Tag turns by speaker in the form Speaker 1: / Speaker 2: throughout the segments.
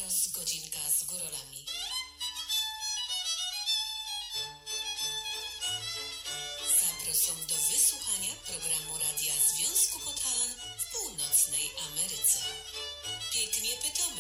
Speaker 1: Zaraz godzinka z górolami. Zapraszam do wysłuchania programu Radia Związku Podhalan w Północnej Ameryce. Pięknie pytamy.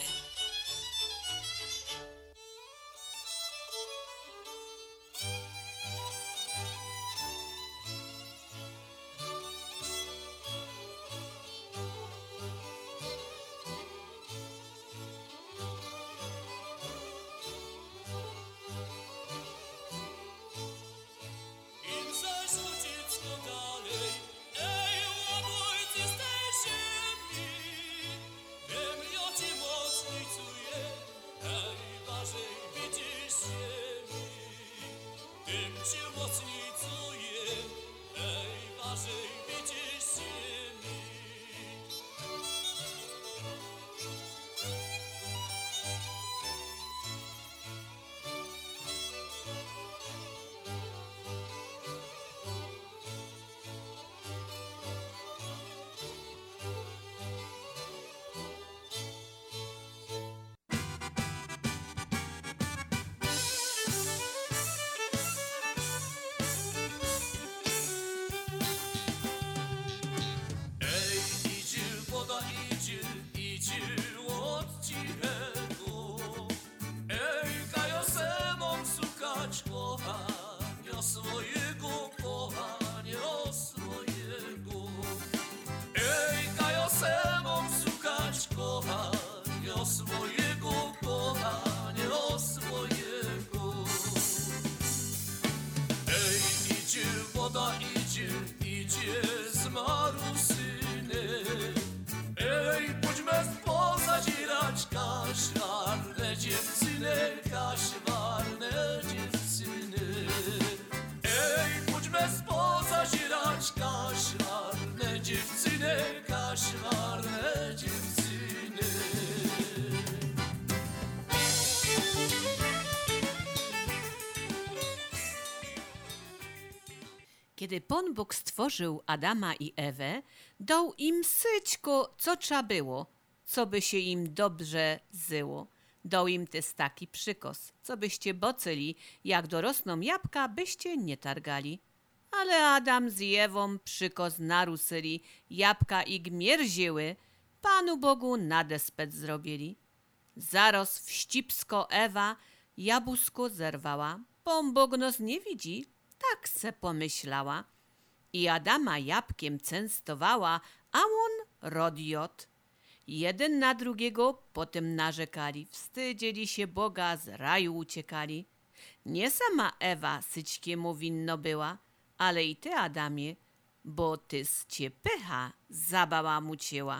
Speaker 2: Idzie z Marusyny. Ej, pójdźmy pozadzierać kaszwarne dziewczyny, kaszwarne dziewczyny. Ej, pójdźmy pozadzierać kaszwarne dziewczyny, kaszwarne dziewczyny.
Speaker 3: Kiedy Pan Bóg stworzył Adama i Ewę, dał im syćko, co trzeba było, co by się im dobrze zyło. Dał im też taki przykos, co byście bocyli, jak dorosną jabłka, byście nie targali. Ale Adam z Ewą przykos narusyli, jabłka i gmierziły, Panu Bogu na despet zrobili. Zaraz wścibsko Ewa jabłusko zerwała, Pan Bóg nos nie widzi, tak se pomyślała. I Adama jabłkiem częstowała, a on rodiot. Jeden na drugiego potem narzekali, wstydzili się Boga, z raju uciekali. Nie sama Ewa syćkiemu winno była, ale i ty, Adamie, bo tyz cię pycha zabałamuciła.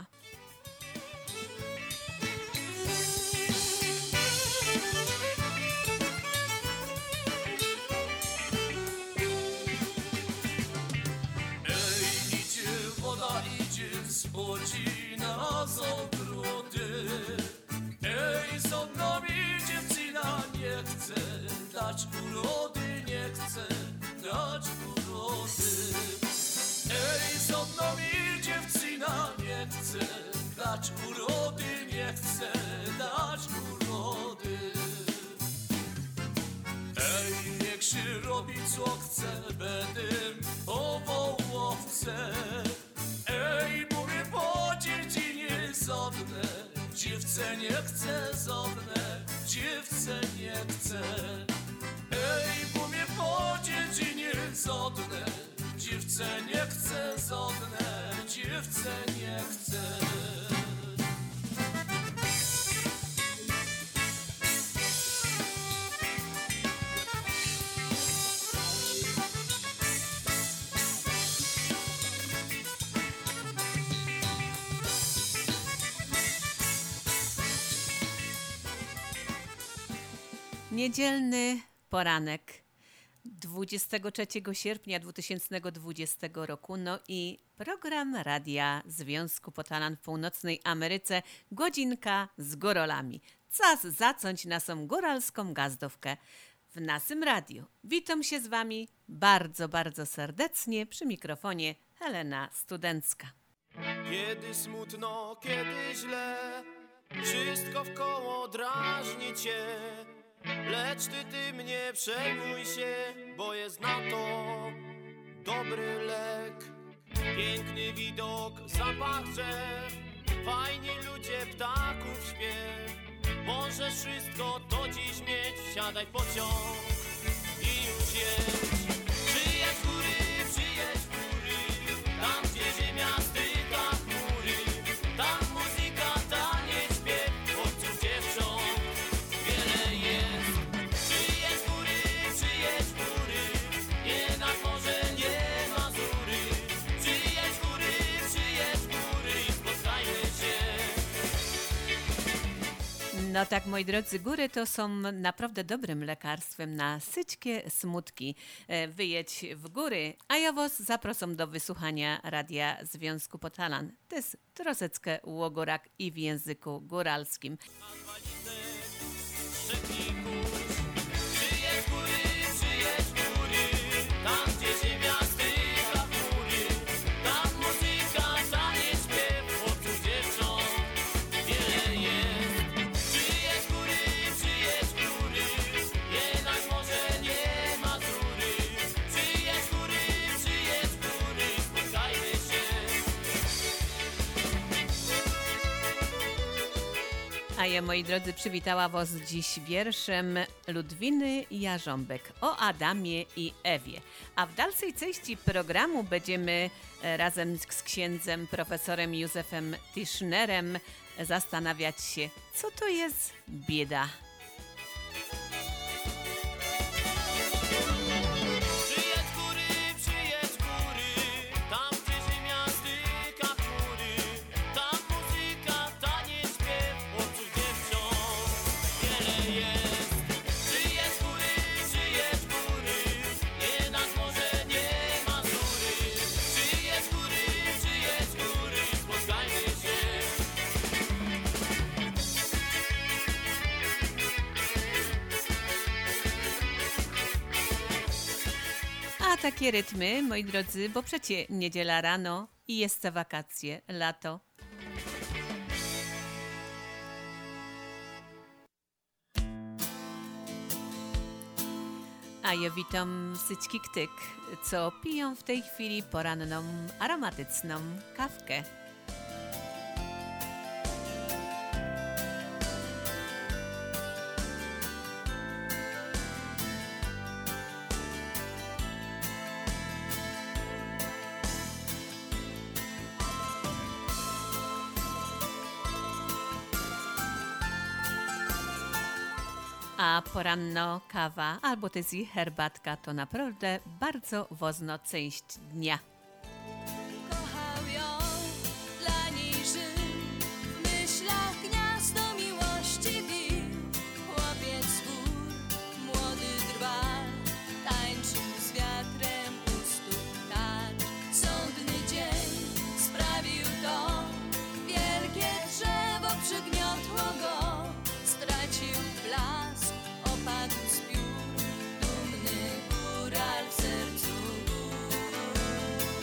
Speaker 2: Spodzina z ogrody. Ej, z nami dziewczyna nie chce dać urody, nie chce dać urody. Ej, z nami dziewczyna nie chce dać urody, nie chce dać urody. Ej, niech się robi co chce, będę owołowce. Ej, mówię po dziedzinie zodne, dziewce nie chce zodne, dziewce nie chce. Ej, mówię po dziedzinie zodne, dziewce nie chce zodne, dziewce nie chce.
Speaker 3: Niedzielny poranek 23 sierpnia 2020 roku, no i program Radia Związku Podhalan w Północnej Ameryce, godzinka z górolami. Czas zacząć naszą góralską gazdówkę w naszym radiu. Witam się z wami bardzo, bardzo serdecznie przy mikrofonie Helena Studencka.
Speaker 4: Kiedy smutno, kiedy źle, wszystko wszystko wkoło drażni cię, lecz ty tym nie przejmuj się, bo jest na to dobry lek. Piękny widok, zapach drzew, fajni ludzie, ptaków śpiew. Możesz wszystko to dziś mieć, wsiadaj w pociąg i już jedź. Przyjedź w góry, przyjedź w góry, tam gdzie ziemia styka chmury. Tam muzyka, taniec, śpiew, chłopców, dziewcząt, wiele jest. Przyjedź w góry, przyjedź w góry, nie nad morze, nie Mazury. Przyjedź w góry, przyjedź w góry i spotkajmy się.
Speaker 3: No tak, moi drodzy, góry to są naprawdę dobrym lekarstwem na syćkie smutki. Wyjedź w góry, a ja was zapraszam do wysłuchania Radia Związku Podhalan. To jest troszeczkę łogorak i w języku góralskim.
Speaker 4: Przyjedź w góry, przyjedź w góry, tam gdzie ziemia styka chmury. Tam muzyka, taniec, śpiew, chłopców, dziewcząt, wiele jest. Przyjedź w góry, przyjedź w góry, nie nad morze, nie Mazury. Przyjedź w góry, spotkajmy się.
Speaker 3: A ja, moi drodzy, przywitała was dziś wierszem Ludwiny Jarząbek o Adamie i Ewie. A w dalszej części programu będziemy razem z księdzem profesorem Józefem Tischnerem zastanawiać się, co to jest bieda.
Speaker 4: Przyjedź w góry, tam gdzie ziemia styka chmury. Tam muzyka, taniec, śpiew, chłopców, dziewcząt, wiele jest. Przyjedź w góry, nie nad morze, nie Mazury. Przyjedź w góry, spotkajmy się.
Speaker 3: A takie rytmy, moi drodzy, bo przecie niedziela rano i jeszcze wakacje, lato. A ja witam syćki ktyk, co piją w tej chwili poranną, aromatyczną kawkę. A poranno kawa albo też i herbatka to naprawdę bardzo ważna część dnia.
Speaker 5: Kochał ją, dla niej żył, w myślach gniazdo miłości bił. Chłopiec z gór, młody drwal, tańczył z wiatrem u stóp tarcz. Sądny dzień sprawił to, wielkie drzewo przygniotło go. Stracił blask, opadł z piór, dumny góral w sercu gór.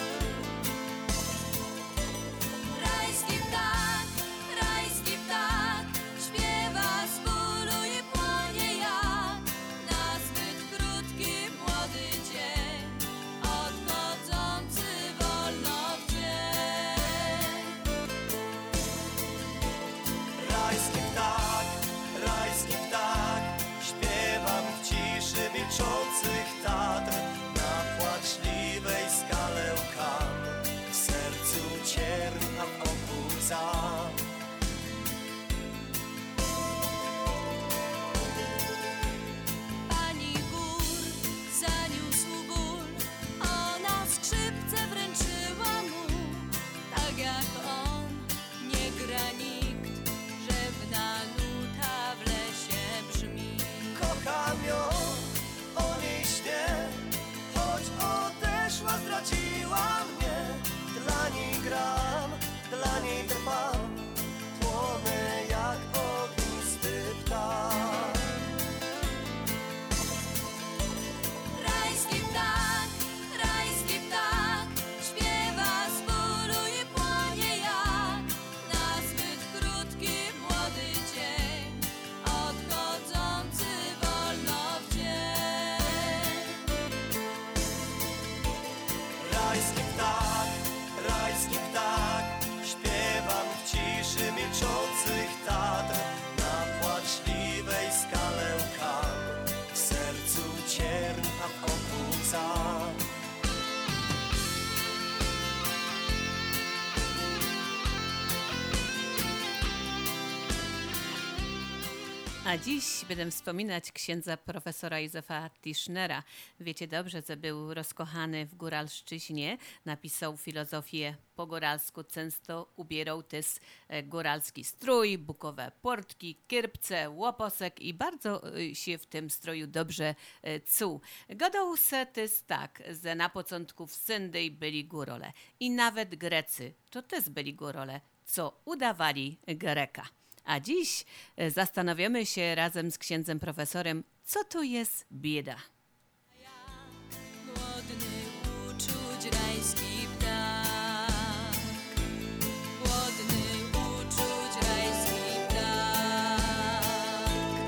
Speaker 4: swych Tatr, na płaczliwej skale łka, w sercu cierń, a w oku cał.
Speaker 3: A dziś będę wspominać księdza profesora Józefa Tischnera. Wiecie dobrze, że był rozkochany w góralszczyźnie. Napisał filozofię po góralsku, często ubierał też góralski strój, bukowe portki, kyrpce, łoposek i bardzo się w tym stroju dobrze czuł. Gadał se też tak, że na początku w Syndej byli górole i nawet Grecy to też byli górole, co udawali Greka. A dziś zastanowimy się razem z księdzem profesorem, co to jest bieda.
Speaker 5: Głodny uczuć rajski ptak. Głodny uczuć rajski ptak.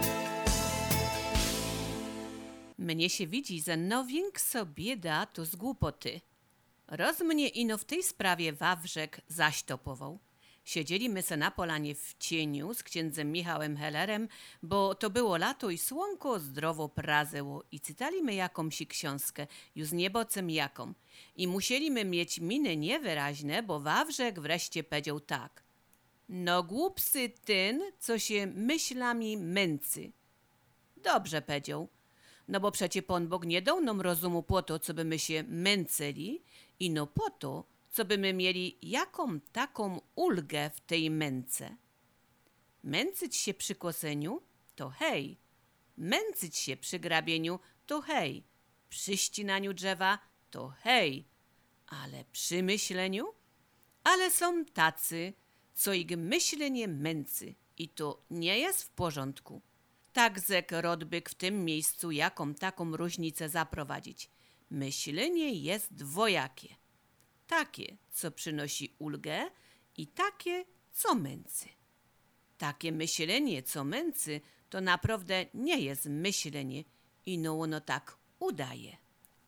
Speaker 3: Mnie się widzi, że no większa bieda to z głupoty. Roz mnie ino w tej sprawie Wawrzek zaśtopował. Siedzieliśmy se na polanie w cieniu z księdzem Michałem Hellerem, bo to było lato i słonko zdrowo prazeło i czytaliśmy jakąś książkę, już niebocem jaką. I musieliśmy mieć miny niewyraźne, bo Wawrzek wreszcie powiedział tak. No głupsy ten, co się myślami męcy. Dobrze powiedział. No bo przecie Pan Bóg nie dał nam rozumu po to, co by my się męcyli, ino po to, co by my mieli jaką taką ulgę w tej męce. Męcyć się przy koseniu to hej, męcyć się przy grabieniu to hej, przy ścinaniu drzewa to hej, ale przy myśleniu? Ale są tacy, co ich myślenie męcy i to nie jest w porządku. Tak zek Rodbyk w tym miejscu jaką taką różnicę zaprowadzić. Myślenie jest dwojakie. Takie, co przynosi ulgę i takie, co męcy. Takie myślenie, co męcy, to naprawdę nie jest myślenie, ino ono tak udaje.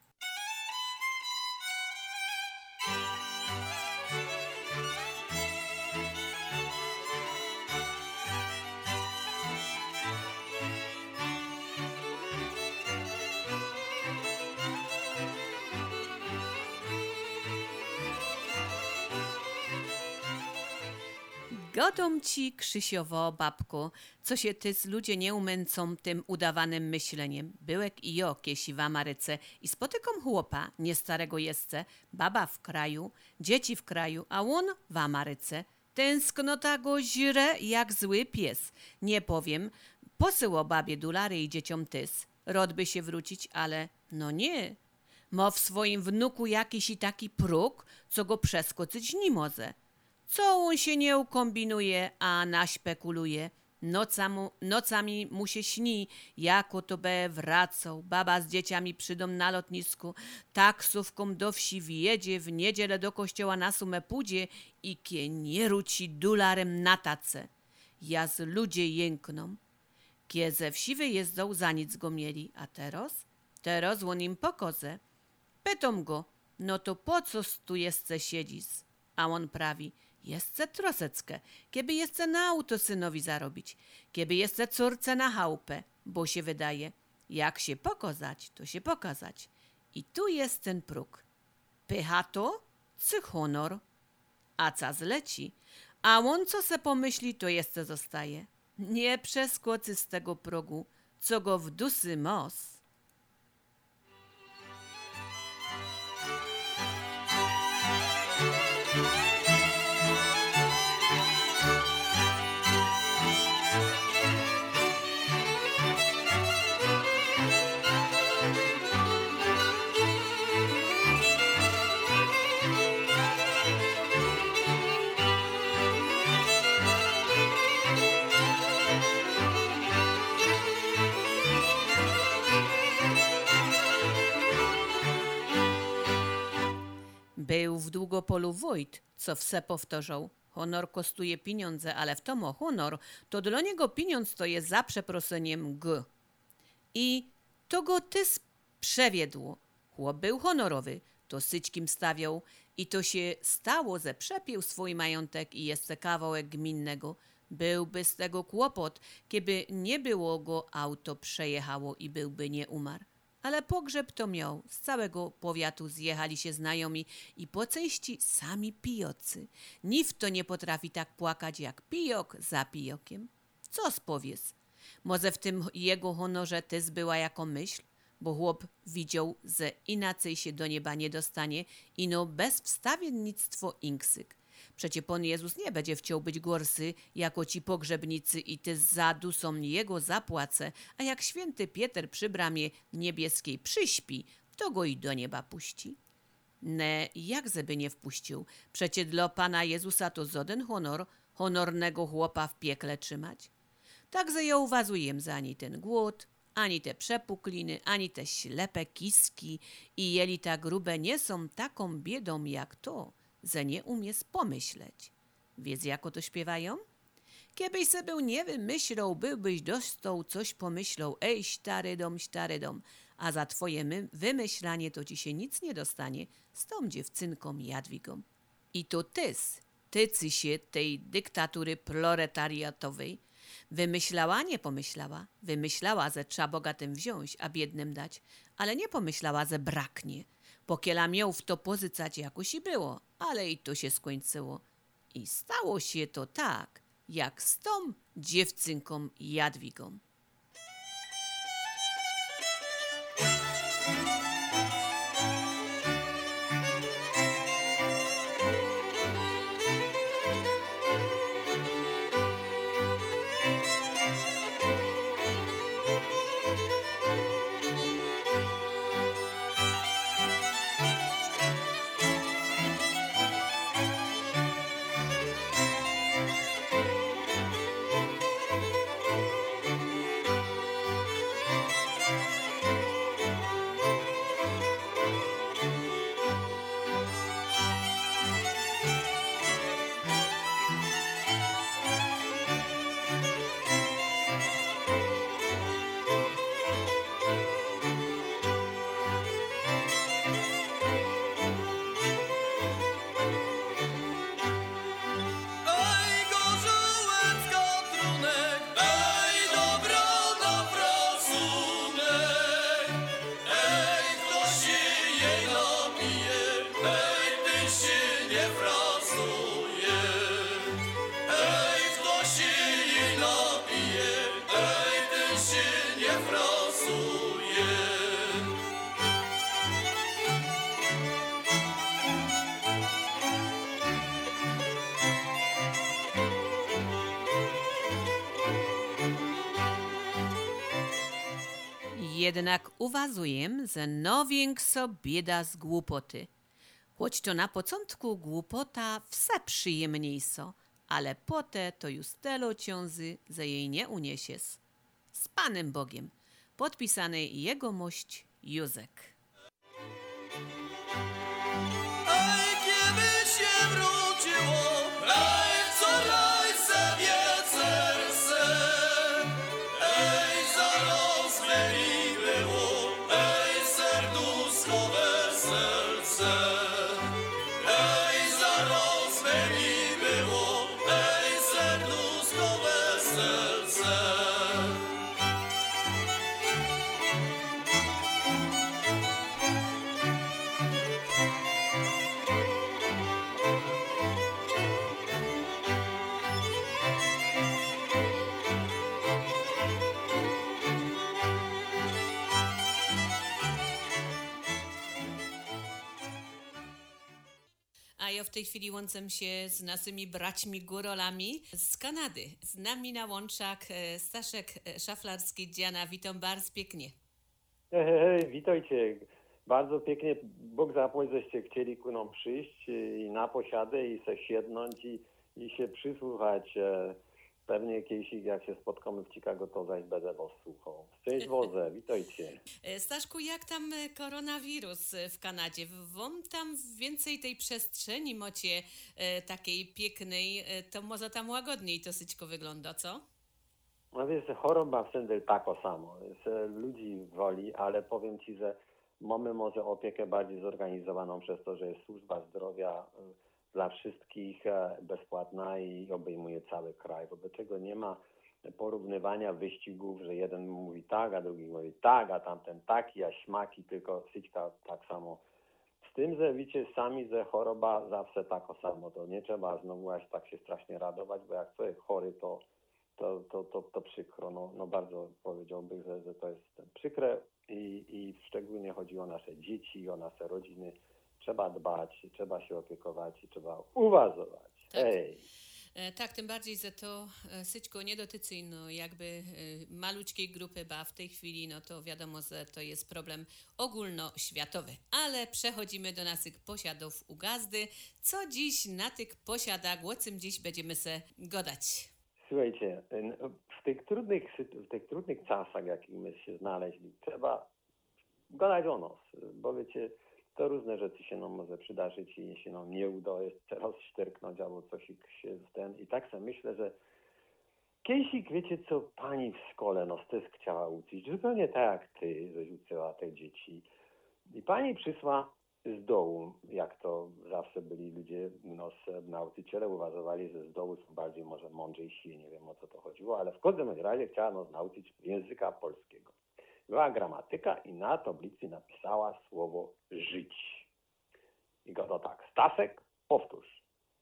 Speaker 3: Godą ci, Krzysiowo, babko, co się tys ludzie nie umęcą tym udawanym myśleniem. Byłek i jo kiesi w Ameryce i spotykam chłopa, nie starego jeźdźce, baba w kraju, dzieci w kraju, a on w Ameryce. Tęsknota go źre jak zły pies. Nie powiem, posyło babie dolary i dzieciom tys. Rodby się wrócić, ale no nie. Ma w swoim wnuku jakiś i taki próg, co go przeskoczyć nie może. Co on się nie ukombinuje, a naśpekuluje. Nocami mu się śni, jako to be wracał. Baba z dzieciami przydą na lotnisku, taksówką do wsi wjedzie, w niedzielę do kościoła na sumę pójdzie i kie nie ruci dolarem na tace. Jaz ludzie jękną. Kie ze wsi wyjeżdżał, za nic go mieli, a teraz? Teraz on im pokozę. Pytam go, no to po co tu jeszcze siedzisz? A on prawi, jeszcze troseckę, kieby jeszcze na auto synowi zarobić, kieby jeszcze córce na chałupę, bo się wydaje, jak się pokazać, to się pokazać. I tu jest ten próg. Pycha to, czy honor? A ca zleci, a on co se pomyśli, to jeszcze zostaje. Nie przeskoczy z tego progu, co go w dusy mos. Był w Długopolu wójt, co wse powtarzał. Honor kosztuje pieniądze, ale w tomu honor, to dla niego pieniądz to jest za przeproseniem g. I to go też przewiedło. Chłop był honorowy, to syćkim stawiał i to się stało, że przepił swój majątek i jeszcze kawałek gminnego. Byłby z tego kłopot, kiedy nie było go auto przejechało i byłby nie umarł. Ale pogrzeb to miał. Z całego powiatu zjechali się znajomi i po części sami pijocy. Nikt to nie potrafi tak płakać jak pijok za pijokiem. Co spowiedz? Może w tym jego honorze też była jako myśl? Bo chłop widział, że inaczej się do nieba nie dostanie, ino bezwstawiennictwo inksyk. Przecie Pan Jezus nie będzie chciał być gorszy jako ci pogrzebnicy i ty za dusą jego zapłacę, a jak święty Pieter przy bramie niebieskiej przyśpi, to go i do nieba puści. Ne, jak zeby nie wpuścił? Przecie dla Pana Jezusa to żaden honor, honornego chłopa w piekle trzymać. Także ja uwazuję za ani ten głód, ani te przepukliny, ani te ślepe kiski i jeli ta grube nie są taką biedą jak to, że nie umies pomyśleć. Wiesz, jako to śpiewają? Kiedyś se był nie wymyślał, byłbyś dostał coś pomyślał, ej, stary dom, a za twoje wymyślanie to ci się nic nie dostanie z tą dziewczynką Jadwigą. I to tycy się tej dyktatury proletariatowej wymyślała, nie pomyślała. Wymyślała, że trzeba bogatym wziąć, a biednym dać, ale nie pomyślała, że braknie. Pokiela miał w to pozycać jakoś i było, ale i to się skończyło. I stało się to tak, jak z tą dziewczynką Jadwigą.
Speaker 4: Ej, gorzołecka trunek, ej, dobra na frasunek. Ej, kto się jej napije, ej, ty się nie frasuje. Ej, kto się jej napije, ej, ty się nie frasuje.
Speaker 3: Jednak uwazuję, że no większa bieda z głupoty. Choć to na początku głupota wse przyjemniejsza, ale pote to już telo ciąży, że jej nie uniesiesz. Z Panem Bogiem. Podpisany Jegomość Józek.
Speaker 4: Ej, kiedy się wróciło, ej, co raj sobie serce. Ej, zaraz mi było, ej, serduszkowe serce. Ej, zaraz mi było, ej, serduszkowe serce.
Speaker 3: A ja w tej chwili łączę się z naszymi braćmi górolami z Kanady. Z nami na łączach Staszek Szaflarski. Diana, witam bardzo pięknie.
Speaker 6: Hej, witajcie. Bardzo pięknie Bóg zapłać, żeście chcieli ku nam przyjść i na posiadę i se siednąć i się przysłuchać. Pewnie kiedyś jak się spotkamy w Chicago, to zaś będę was słuchał. Szczęść Boże, witajcie.
Speaker 3: Staszku, jak tam koronawirus w Kanadzie? Wam tam więcej tej przestrzeni macie takiej pięknej, to może tam łagodniej to syćko wygląda, co?
Speaker 6: No wiesz, choroba wszędzie tako samo. Ludzi woli, ale powiem ci, że mamy może opiekę bardziej zorganizowaną przez to, że jest służba zdrowia dla wszystkich bezpłatna i obejmuje cały kraj. Wobec czego nie ma porównywania wyścigów, że jeden mówi tak, a drugi mówi tak, a tamten taki, a śmaki, tylko syćka tak samo. Z tym, że wiecie sami, że choroba zawsze tak samo, to nie trzeba znowu aż tak się strasznie radować, bo jak człowiek chory, to przykro. No bardzo powiedziałbym, że to jest przykre i szczególnie chodzi o nasze dzieci, o nasze rodziny. Trzeba dbać, trzeba się opiekować i trzeba uważać.
Speaker 3: Tak.
Speaker 6: Hej!
Speaker 3: Tak, tym bardziej, że to syćko nie dotyczy jakby maluczkiej grupy, bo w tej chwili to wiadomo, że to jest problem ogólnoświatowy. Ale przechodzimy do naszych posiadów u gazdy. Co dziś na tych posiadach, o czym dziś będziemy se gadać?
Speaker 6: Słuchajcie, w tych trudnych czasach, jakich my się znaleźli, trzeba gadać o nas, bo wiecie, to różne rzeczy się nam może przydarzyć i jeśli nam nie uda jeszcze rozszczerknąć albo coś się I tak sobie myślę, że kiedyś, wiecie co, pani w szkole nas też chciała uczyć, zupełnie tak jak ty, żeś uczyła te dzieci. I pani przyszła z dołu, jak to zawsze byli ludzie, nauczyciele uważali, że z dołu są bardziej może mądrzejsi, nie wiem o co to chodziło, ale w każdym razie chciała nas nauczyć języka polskiego. Była gramatyka i na tablicy napisała słowo żyć. I go to tak, Staszek, powtórz.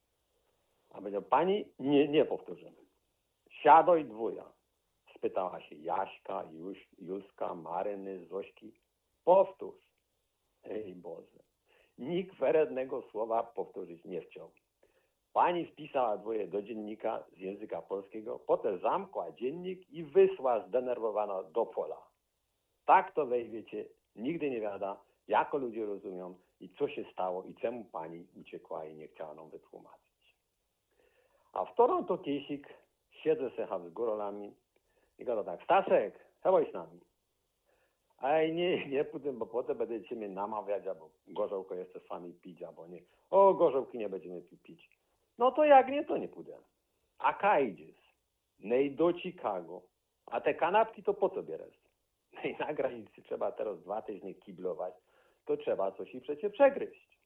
Speaker 6: A powiedział, pani, nie powtórzymy. Siadaj dwuja. Spytała się Jaśka, Józka, Maryny, Zośki. Powtórz. Ej Boże. Nikt wyrednego słowa powtórzyć nie chciał. Pani wpisała dwoje do dziennika z języka polskiego, potem zamkła dziennik i wysłała zdenerwowana do pola. Tak to wiecie, nigdy nie wiada, jak ludzie rozumią i co się stało i czemu pani uciekła i nie chciała nam wytłumaczyć. A w Toronto kiesik siedzę se z górolami i gada tak, Staszek, chodź z nami. Ej, nie pójdę, bo potem będziecie mnie namawiać, albo gorzałko jeszcze sami pić, albo nie. O, gorzałki nie będziemy pić. No to jak nie, to nie pójdę. A kajdziesz? Nej do Chicago. A te kanapki to po co bierzesz? I na granicy trzeba teraz 2 tygodnie kiblować, to trzeba coś i przecież przegryźć.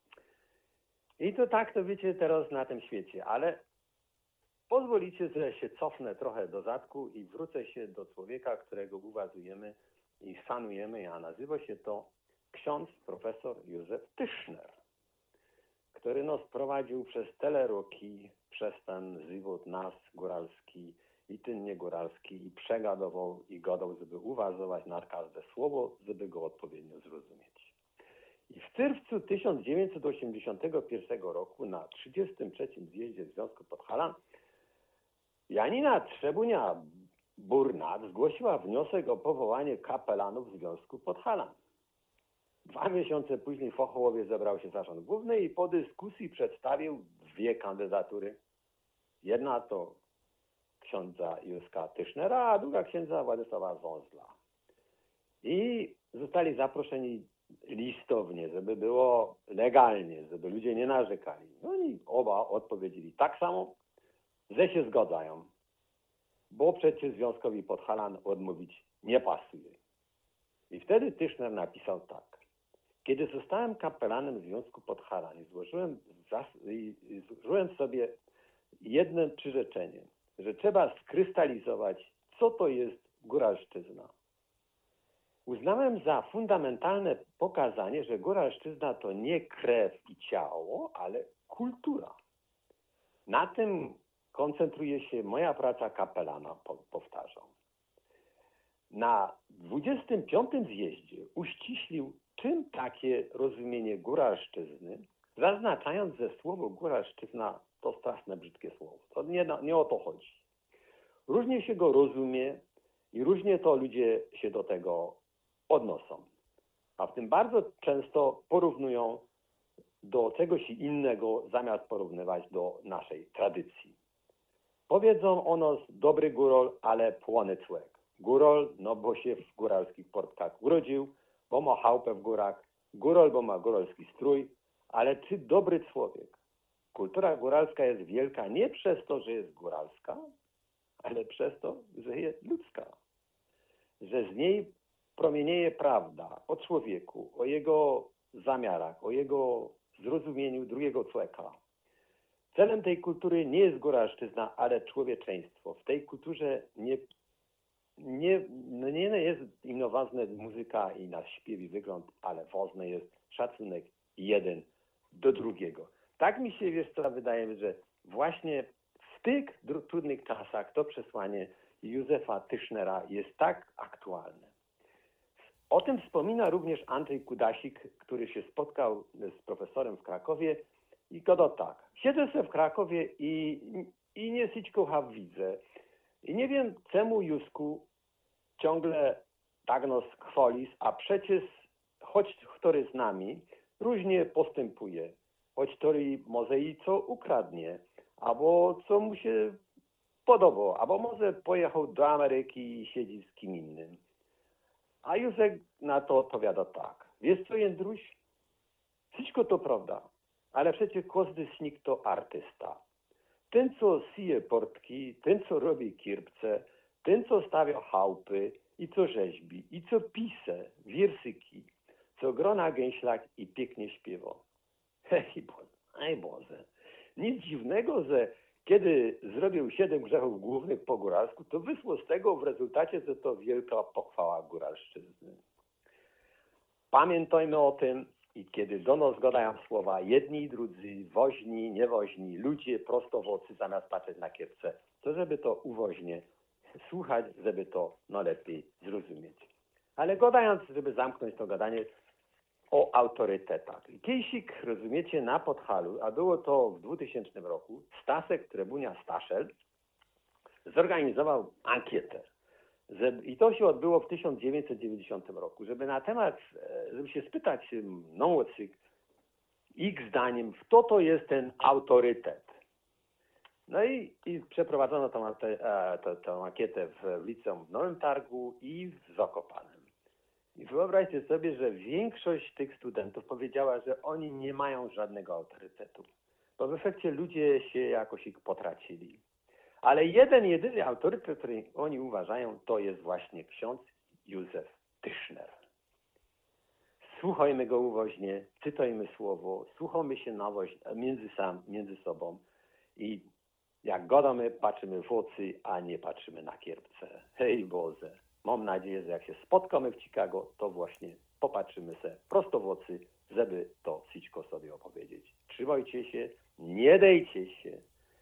Speaker 6: I to tak to wiecie teraz na tym świecie, ale pozwolicie, że się cofnę trochę do zadku i wrócę się do człowieka, którego uważujemy i szanujemy, a nazywa się to ksiądz profesor Józef Tischner, który nas prowadził przez tyle roki przez ten żywot nas góralski i ten niegóralski i przegadował i gadał, żeby uważać na każde słowo, żeby go odpowiednio zrozumieć. I w czerwcu 1981 roku na 33. zjeździe Związku Podhalan Janina Trzebunia-Burnat zgłosiła wniosek o powołanie kapelanów Związku Podhalan. 2 miesiące później w Chochołowie zebrał się zarząd główny i po dyskusji przedstawił 2 kandydatury. Jedna to księdza Józka Tischnera, a druga księdza Władysława Wązla. I zostali zaproszeni listownie, żeby było legalnie, żeby ludzie nie narzekali. No i oba odpowiedzieli tak samo, że się zgadzają, bo przecież Związkowi Podhalan odmówić nie pasuje. I wtedy Tischner napisał tak. Kiedy zostałem kapelanem Związku Podhalan i złożyłem sobie jedno przyrzeczenie, że trzeba skrystalizować, co to jest góralszczyzna. Uznałem za fundamentalne pokazanie, że góralszczyzna to nie krew i ciało, ale kultura. Na tym koncentruje się moja praca kapelana, powtarzam. Na 25. zjeździe uściślił, czym takie rozumienie góralszczyzny, zaznaczając, że słowo góralszczyzna to straszne, brzydkie słowo. To nie o to chodzi. Różnie się go rozumie i różnie to ludzie się do tego odnoszą. A w tym bardzo często porównują do czegoś innego, zamiast porównywać do naszej tradycji. Powiedzą o nas dobry górol, ale płony człowiek. Górol, no bo się w góralskich portkach urodził, bo ma chałupę w górach. Górol, bo ma góralski strój. Ale czy dobry człowiek? Kultura góralska jest wielka nie przez to, że jest góralska, ale przez to, że jest ludzka. Że z niej promienieje prawda o człowieku, o jego zamiarach, o jego zrozumieniu drugiego człowieka. Celem tej kultury nie jest góralszczyzna, ale człowieczeństwo. W tej kulturze nie jest ino ważna muzyka i nasz śpiew i wygląd, ale ważny jest szacunek jeden do drugiego. Tak mi się, wiesz co, wydaje, że właśnie w tych trudnych czasach to przesłanie Józefa Tischnera jest tak aktualne. O tym wspomina również Andrzej Kudasik, który się spotkał z profesorem w Krakowie i gadał tak. Siedzę sobie w Krakowie i nie wszystko widzę. I nie wiem, czemu Józku ciągle tak nas chwalisz, a przecież choć który z nami różnie postępuje. Choć który może i co ukradnie, albo co mu się podoba, albo może pojechał do Ameryki i siedzi z kim innym. A Józek na to odpowiada tak. Wiesz co, Jędruś? Wszystko to prawda, ale przecież każdy z nich to artysta. Ten, co sije portki, ten, co robi kirpce, ten, co stawia chałupy i co rzeźbi, i co pisze wiersyki, co gra na gęślach i pięknie śpiewa. Hej Boże, nic dziwnego, że kiedy zrobił 7 grzechów głównych po góralsku, to wyszło z tego w rezultacie, że to wielka pochwała góralszczyzny. Pamiętajmy o tym i kiedy do nas gadają słowa jedni i drudzy, woźni, niewoźni, ludzie prosto w oczy zamiast patrzeć na kierpce, to żeby to uwoźnie słuchać, żeby to lepiej zrozumieć. Ale gadając, żeby zamknąć to gadanie, o autorytetach. Kiejsik, rozumiecie, na Podhalu, a było to w 2000 roku, Stasek Trebunia Staszel zorganizował ankietę. I to się odbyło w 1990 roku, żeby na temat, żeby się spytać młodszych ich zdaniem, kto to jest ten autorytet. No i przeprowadzono tę ankietę w liceum w Nowym Targu i w Zakopanem. I wyobraźcie sobie, że większość tych studentów powiedziała, że oni nie mają żadnego autorytetu, bo w efekcie ludzie się jakoś ich potracili. Ale jedyny autorytet, który oni uważają, to jest właśnie ksiądz Józef Tischner. Słuchajmy go uwoźnie, czytajmy słowo, słuchamy się między sobą i jak gadamy, patrzymy w oczy, a nie patrzymy na kierpce. Hej Boże! Mam nadzieję, że jak się spotkamy w Chicago, to właśnie popatrzymy se prosto w oczy, żeby to wszystko sobie opowiedzieć. Trzymajcie się, nie dejcie się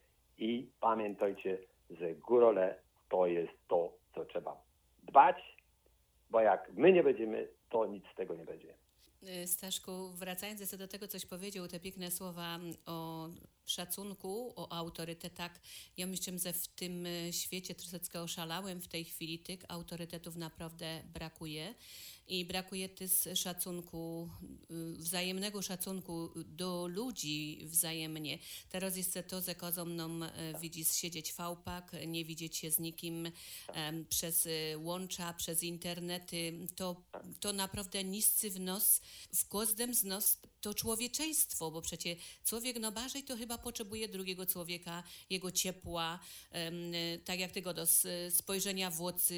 Speaker 6: i pamiętajcie, że górole to jest to, co trzeba dbać, bo jak my nie będziemy, to nic z tego nie będzie.
Speaker 3: Staszku, wracając jeszcze do tego, coś powiedział, te piękne słowa o szacunku, o autorytetach. Ja myślę, że w tym świecie troszeczkę oszalałym w tej chwili tych autorytetów naprawdę brakuje. I brakuje też szacunku, wzajemnego szacunku do ludzi wzajemnie. Teraz jest to, że kazą nam widzieć siedzieć w chałupach, nie widzieć się z nikim przez łącza, przez internety. To naprawdę niscy w nos, w każdym z nas to człowieczeństwo, bo przecież człowiek bardziej to chyba potrzebuje drugiego człowieka, jego ciepła, tak jak tego spojrzenia w oczy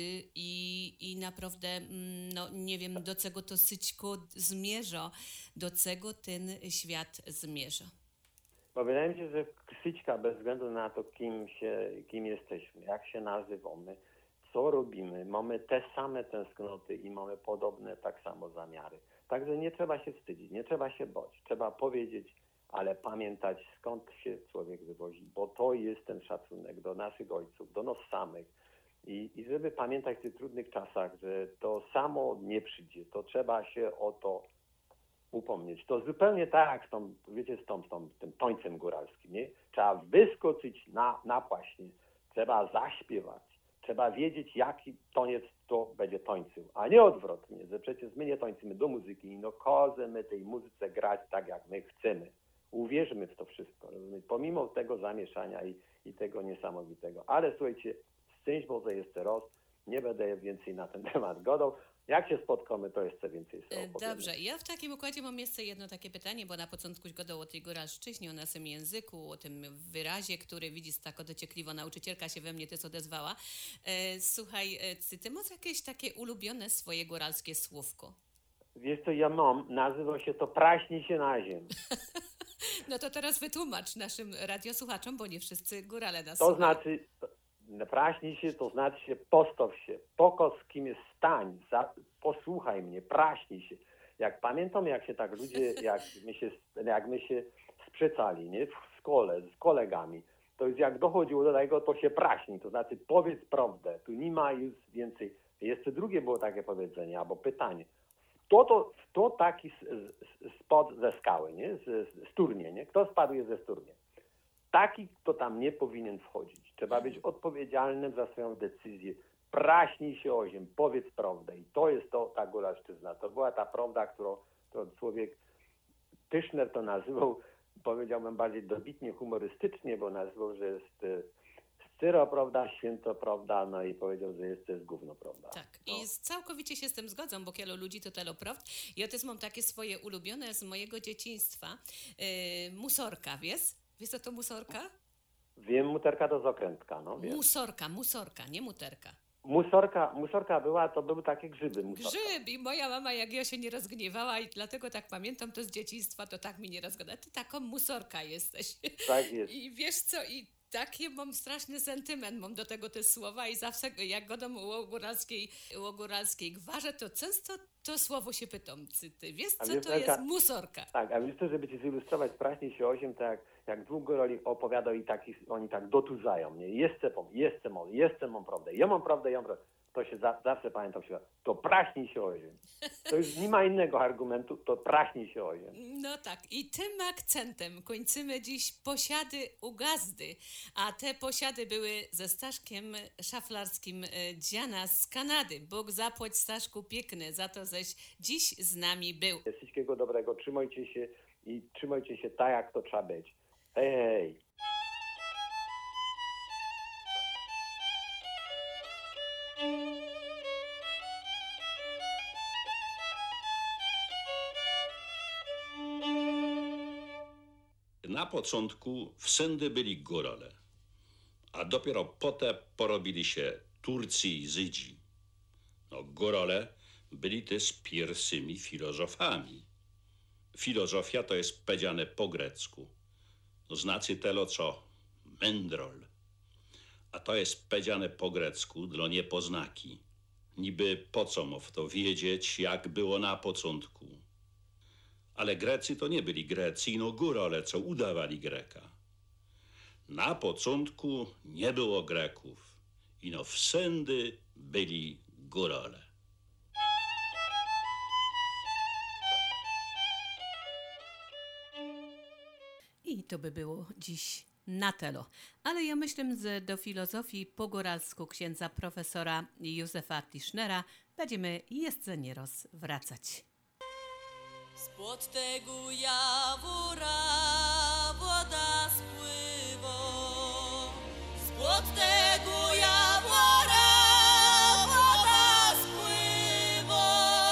Speaker 3: i naprawdę nie wiem, do czego to wszystko zmierza, do czego ten świat zmierza.
Speaker 6: Bo wydaje mi się, że książka bez względu na to, kim jesteśmy, jak się nazywamy, co robimy, mamy te same tęsknoty i mamy podobne tak samo zamiary. Także nie trzeba się wstydzić, nie trzeba się bać. Trzeba powiedzieć, ale pamiętać, skąd się człowiek wywozi, bo to jest ten szacunek do naszych ojców, do nas samych. I żeby pamiętać w tych trudnych czasach, że to samo nie przyjdzie, to trzeba się o to upomnieć. To zupełnie tak jak z tym tońcem góralskim, nie? Trzeba wyskoczyć na płaśnie, trzeba zaśpiewać, trzeba wiedzieć, jaki toniec to będzie tończył, a nie odwrotnie, że przecież my nie tończymy do muzyki i każemy tej muzyce grać tak, jak my chcemy. Uwierzmy w to wszystko, pomimo tego zamieszania i tego niesamowitego. Ale słuchajcie, szczęść Boże jeszcze raz, nie będę więcej na ten temat gadał. Jak się spotkamy, to jeszcze więcej sobie opowiemy.
Speaker 3: Dobrze, ja w takim układzie mam jeszcze jedno takie pytanie, bo na początku gadał o tej góralszczyźnie, o naszym języku, o tym wyrazie, który widzisz tak dociekliwo, nauczycielka się we mnie też odezwała. Słuchaj, czy ty masz jakieś takie ulubione swoje góralskie słówko?
Speaker 6: Wiesz co, ja mam, nazywa się to praśnij się na ziem.
Speaker 3: No to teraz wytłumacz naszym radiosłuchaczom, bo nie wszyscy górale nas
Speaker 6: To
Speaker 3: słuchają.
Speaker 6: znaczy, praśnij się, to znaczy się postaw się, poko z kim jest stań, posłuchaj mnie, praśnij się. Jak pamiętam, jak się tak ludzie, jak my się sprzeczali, nie, w szkole, z kolegami, to już jak dochodziło do tego, to się praśnij, to znaczy powiedz prawdę, tu nie ma już więcej. Jeszcze drugie było takie powiedzenie, albo pytanie. Kto taki spadł ze skały, nie? Z turnie, nie? Kto spadł ze turnie? Taki, kto tam nie powinien wchodzić. Trzeba być odpowiedzialnym za swoją decyzję. Praśnij się o ziemię, powiedz prawdę. I to jest ta góralszczyzna. To była ta prawda, którą człowiek Tyszner to nazywał, powiedziałbym bardziej dobitnie humorystycznie, bo nazywał, że jest styro prawda, święto prawda, no i powiedział, że to jest gówno prawda.
Speaker 3: Tak, i całkowicie się z tym zgodzą, bo wielu ludzi to telo prawd. Ja też mam takie swoje ulubione z mojego dzieciństwa. Musorka, wiesz? Wiesz co to musorka?
Speaker 6: Wiem, muterka to z okrętka, no wiem.
Speaker 3: Musorka, nie muterka.
Speaker 6: Musorka była, to były takie grzyby.
Speaker 3: Grzyb i moja mama, jak ja się nie rozgniewała i dlatego tak pamiętam to z dzieciństwa, to tak mi nie rozgada. Ty taką musorka jesteś.
Speaker 6: Tak jest.
Speaker 3: I wiesz co, i taki mam straszny sentyment, mam do tego te słowa i zawsze jak godam u góralskiej gwarze, to często to słowo się pytam, ty wiesz co to jest musorka? Tak,
Speaker 6: a wiesz co, żeby ci zilustrować praśnie się 8, to jak dwóch górali opowiadał i oni tak dotuzają, nie? Jeszcze mam prawdę, ja mam prawdę. To się zawsze pamiętam się, to praśnij się o ziemię. To już nie ma innego argumentu, to praśnij się o ziemię.
Speaker 3: No tak, i tym akcentem kończymy dziś posiady u gazdy, a te posiady były ze Staszkiem Szaflarskim Dziana z Kanady. Bóg zapłać, Staszku, piękny, za to, żeś dziś z nami był.
Speaker 6: Wszystkiego dobrego, trzymajcie się i trzymajcie się tak, jak to trzeba być. Hej, hej.
Speaker 7: Na początku wszędzie byli górale, a dopiero potem porobili się Turcy i Żydzi. No, górale byli też pierwszymi filozofami. Filozofia to jest powiedziane po grecku. To znaczy telo co mędrol. A to jest powiedziane po grecku dla niepoznaki. Niby po co mu to wiedzieć, jak było na początku. Ale Grecy to nie byli Grecy, no górale, co udawali Greka. Na początku nie było Greków, ino wszędy byli górale.
Speaker 3: I to by było dziś na telo. Ale ja myślę, że do filozofii po góralsku księdza profesora Józefa Tischnera będziemy jeszcze nieraz wracać.
Speaker 5: Spod tego jawora woda spływa, spod tego jawora woda spływa,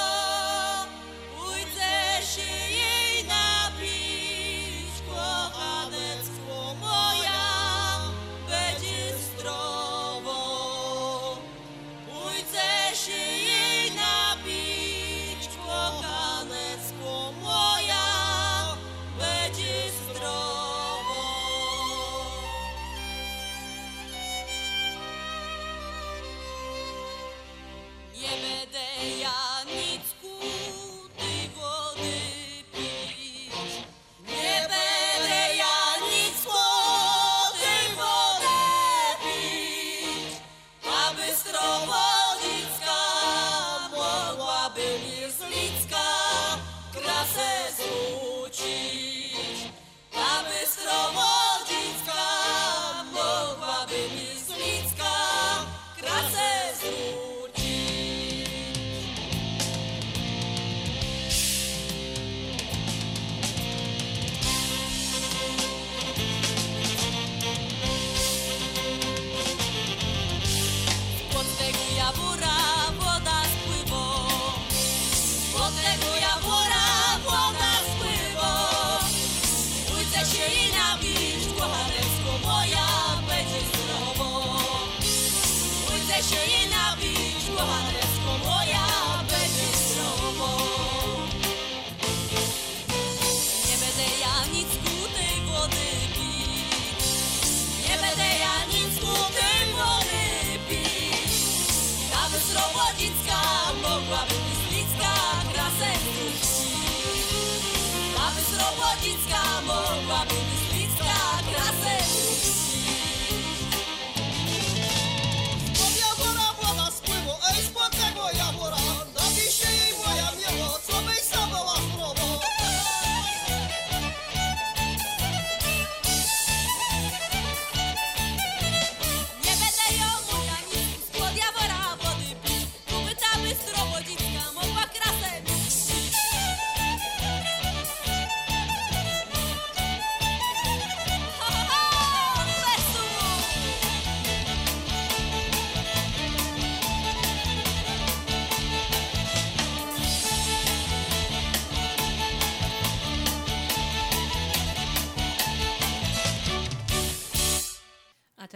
Speaker 5: pójdę się jej napić, kochanecko moja, będzie zdrowo. Pójdę się jej napić, kochanecko moja, będzie zdrowo. Nie będę ja nicku tej wody pić, nie będę ja nicku tej wody pić, aby zdrowodnicka mogłaby mi z Licka krasę zrzucić, aby zdrowodnicka mogłaby mi z Licka krasę zrzucić. Spod tego jawora woda spływa, spod tego jawora woda spływa. Pójdę się jej napić, kochanecko moja, będzie zdrowo. Pójdę się jej napić, kochanecko moja, będzie zdrowo. Nie będę ja nic kuty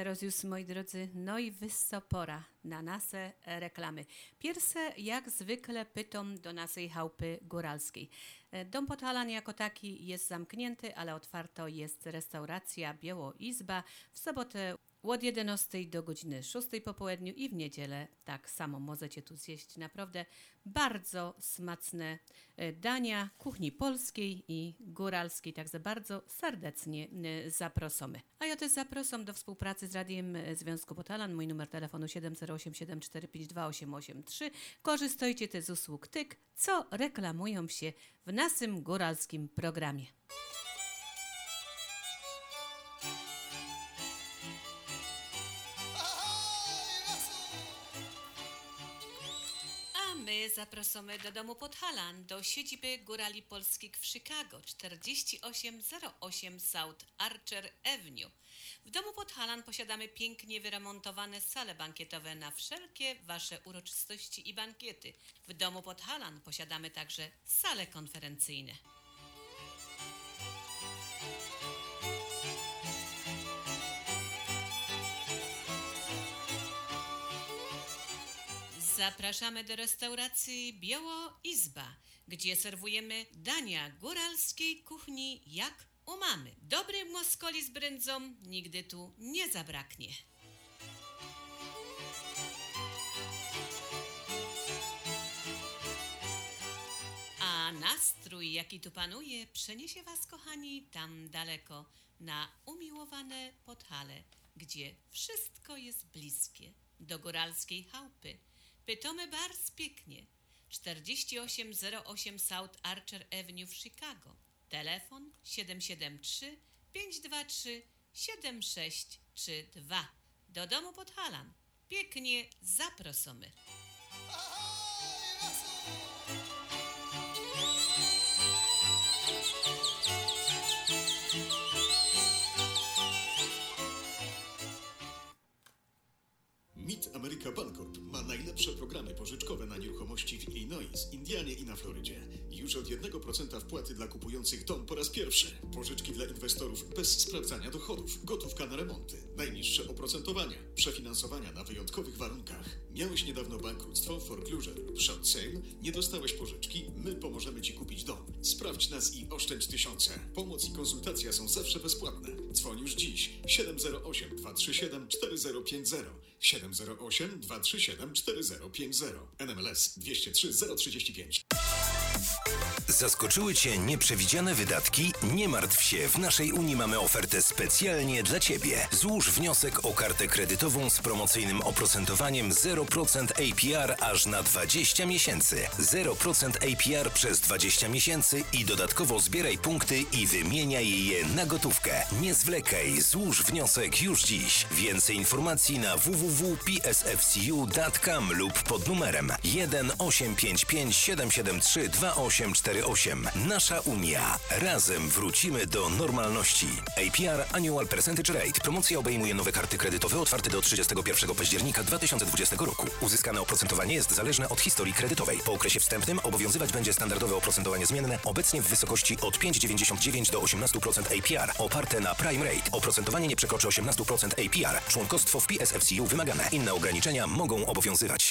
Speaker 3: teraz już, moi drodzy, no i wysso pora na nasze reklamy. Pierwsze, jak zwykle, pytam do naszej chałupy góralskiej. Dom Podhalan jako taki jest zamknięty, ale otwarto jest restauracja Białoizba w sobotę od 11 do godziny 6 po południu i w niedzielę tak samo możecie tu zjeść naprawdę bardzo smaczne dania kuchni polskiej i góralskiej, także bardzo serdecznie zapraszamy. A ja też zapraszam do współpracy z Radiem Związku Podhalan. Mój numer telefonu 708 745 2883. Korzystajcie też z usług TYK, co reklamują się w naszym góralskim programie. My zapraszamy do domu Podhalan, do siedziby Górali Polskich w Chicago, 4808 South Archer Avenue. W domu Podhalan posiadamy pięknie wyremontowane sale bankietowe na wszelkie Wasze uroczystości i bankiety. W domu Podhalan posiadamy także sale konferencyjne. Zapraszamy do restauracji Białoizba, gdzie serwujemy dania góralskiej kuchni jak u mamy. Dobrej moskoli z brędzą nigdy tu nie zabraknie. A nastrój, jaki tu panuje, przeniesie Was, kochani, tam daleko, na umiłowane Podhale, gdzie wszystko jest bliskie do góralskiej chałupy. Pytamy bardzo pięknie. 4808 South Archer Avenue w Chicago. Telefon 773 523 7632. Do domu Podhalan. Pięknie zaprosimy.
Speaker 8: Mid America Bancorp ma najlepsze programy pożyczkowe na nieruchomości w Illinois, Indianie i na Florydzie. Już od 1% wpłaty dla kupujących dom po raz pierwszy. Pożyczki dla inwestorów bez sprawdzania dochodów. Gotówka na remonty. Najniższe oprocentowania. Przefinansowania na wyjątkowych warunkach. Miałeś niedawno bankructwo, foreclosure lub short sale? Nie dostałeś pożyczki? My pomożemy Ci kupić dom. Sprawdź nas i oszczędź tysiące. Pomoc i konsultacja są zawsze bezpłatne. Dzwoń już dziś. 708 237 4050. 708 237 4050. NMLS 203 035.
Speaker 9: Zaskoczyły Cię nieprzewidziane wydatki? Nie martw się, w naszej Unii mamy ofertę specjalnie dla Ciebie. Złóż wniosek o kartę kredytową z promocyjnym oprocentowaniem 0% APR aż na 20 miesięcy. 0% APR przez 20 miesięcy i dodatkowo zbieraj punkty i wymieniaj je na gotówkę. Nie zwlekaj, złóż wniosek już dziś. Więcej informacji na www.psfcu.com lub pod numerem 1 855 773 2848. Nasza Unia. Razem wrócimy do normalności. APR Annual Percentage Rate. Promocja obejmuje nowe karty kredytowe otwarte do 31 października 2020 roku. Uzyskane oprocentowanie jest zależne od historii kredytowej. Po okresie wstępnym obowiązywać będzie standardowe oprocentowanie zmienne, obecnie w wysokości od 5,99 do 18% APR, oparte na Prime Rate. Oprocentowanie nie przekroczy 18% APR. Członkostwo w PSFCU wymagane. Inne ograniczenia mogą obowiązywać.